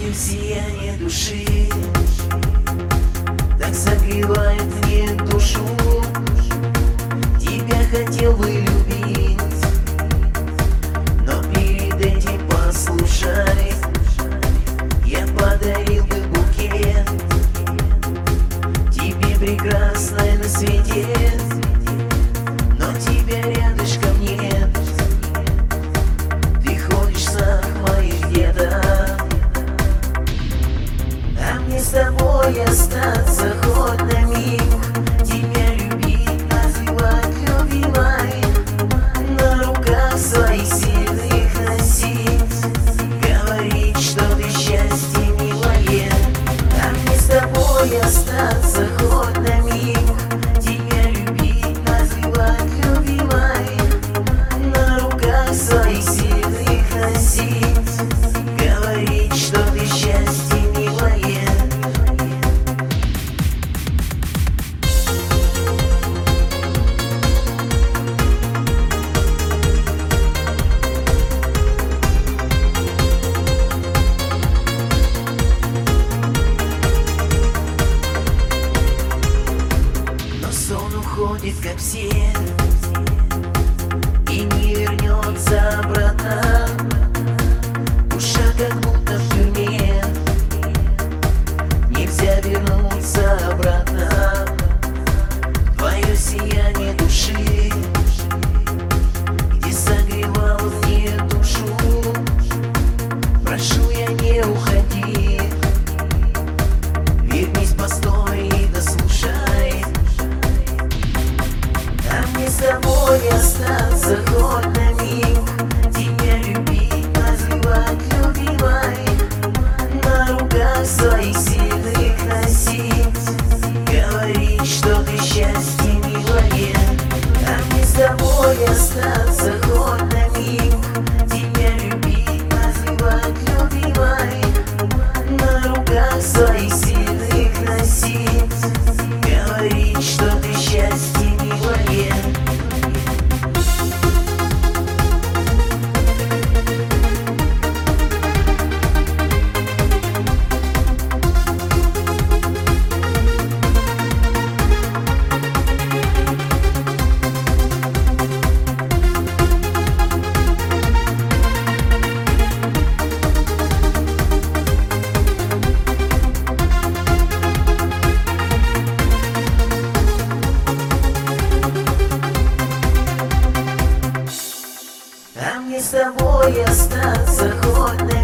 Твое сияние души так согревает мне душу. Тебя хотел бы любить, но перед этим послушай, я подарил бы букет тебе, прекрасной на свете, но тебя рядышком нет. Ты ходишь сам моих где-то, а мне с тобой остаться хоть на миг. Тебя любить, называть любимой, на руках своих сильных носить, говорить, что ты счастье милое, а мне с тобой остаться хоть на миг. Тебя любить, называть любимой, на руках своих сильных носить, говорить, что ты счастье милое. Но сон уходит, как все, и не вернется обратно. Душа как будто в тюрьме, нельзя вернуться обратно. Твое сияние души, где согревал мне душу, прошу, я не уходи, вернись, постой и дослушай, а мне с тобой остаться хоть на миг. Тебя любить, называть любимой, на руках своих сильных носить, говорить, что ты счастье милое, а мне с тобой остаться хоть на миг. Тебя любить, называть любимой, на руках своих сильных носить, говорить, что ты счастье милое. А мне с тобой остаться хоть на